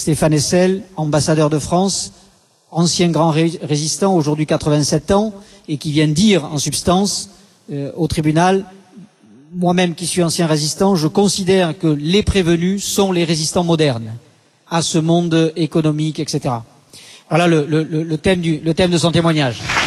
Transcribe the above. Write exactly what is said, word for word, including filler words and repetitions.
Stéphane Hessel, ambassadeur de France, ancien grand ré résistant, aujourd'hui quatre-vingt-sept ans, et qui vient dire en substance euh, au tribunal, moi-même qui suis ancien résistant, je considère que les prévenus sont les résistants modernes à ce monde économique, et cetera. Voilà le, le, le, thème du, le thème de son témoignage.